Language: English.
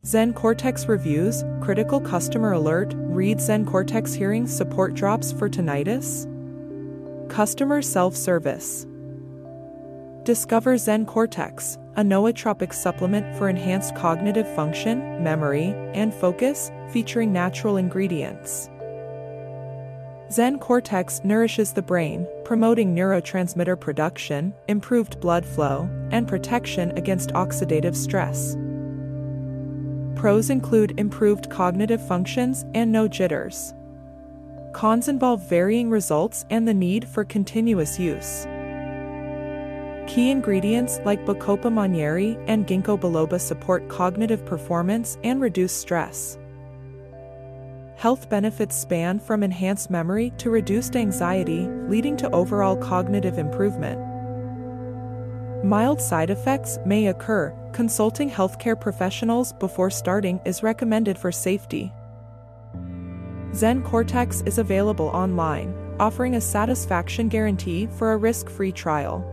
Zen Cortex reviews, critical customer alert, read Zen Cortex hearing support drops for tinnitus. Customer self-service. Discover Zen Cortex, a nootropic supplement for enhanced cognitive function, memory, and focus, featuring natural ingredients. Zen Cortex nourishes the brain, promoting neurotransmitter production, improved blood flow, and protection against oxidative stress. Pros include improved cognitive functions and no jitters. Cons involve varying results and the need for continuous use. Key ingredients like Bacopa monnieri and Ginkgo biloba support cognitive performance and reduce stress. Health benefits span from enhanced memory to reduced anxiety, leading to overall cognitive improvement. Mild side effects may occur. Consulting healthcare professionals before starting is recommended for safety. Zen Cortex is available online, offering a satisfaction guarantee for a risk-free trial.